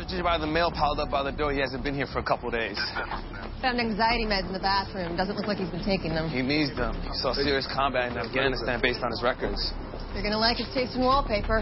packages by the mail piled up by the door. He hasn't been here for a couple days. Found anxiety meds in the bathroom. Doesn't look like he's been taking them. He needs them. He saw serious combat in Afghanistan based on his records. You're gonna like his taste in wallpaper.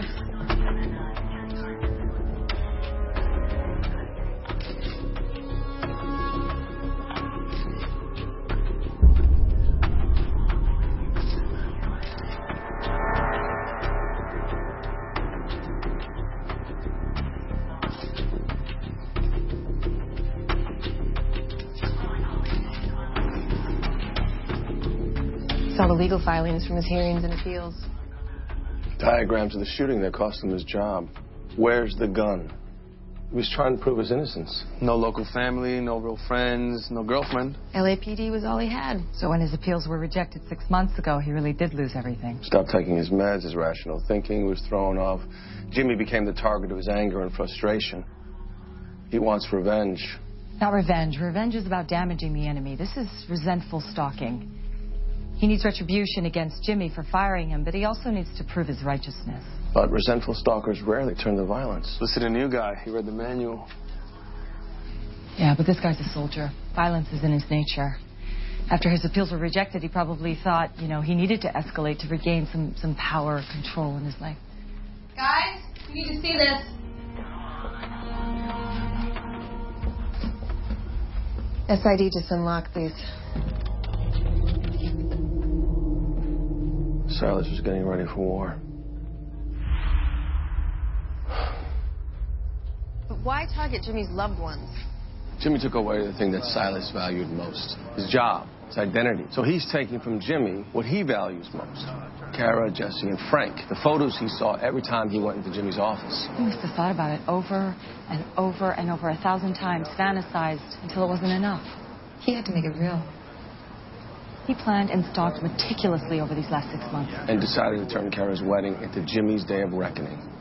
Saw the legal filings from his hearings and appeals. Diagrams of the shooting that cost him his job. Where's the gun? He was trying to prove his innocence. No local family, no real friends, no girlfriend. LAPD was all he had. So when his appeals were rejected 6 months ago, he really did lose everything. Stopped taking his meds, his rational thinking was thrown off. Jimmy became the target of his anger and frustration. He wants revenge. Not revenge. Revenge is about damaging the enemy. This is resentful stalking. He needs retribution against Jimmy for firing him, but he also needs to prove his righteousness. But resentful stalkers rarely turn to violence. Listen to the new guy. He read the manual. Yeah, but this guy's a soldier. Violence is in his nature. After his appeals were rejected, he probably thought, he needed to escalate to regain some power, control in his life. Guys, you need to see this. SID just unlocked these. Silas was getting ready for war. But why target Jimmy's loved ones? Jimmy took away the thing that Silas valued most. His job, his identity. So he's taking from Jimmy what he values most. Kara, Jesse, and Frank. The photos he saw every time he went into Jimmy's office. He must have thought about it over and over and over 1,000 times, fantasized until it wasn't enough. He had to make it real. He planned and stalked meticulously over these last 6 months. And decided to turn Kara's wedding into Jimmy's day of reckoning.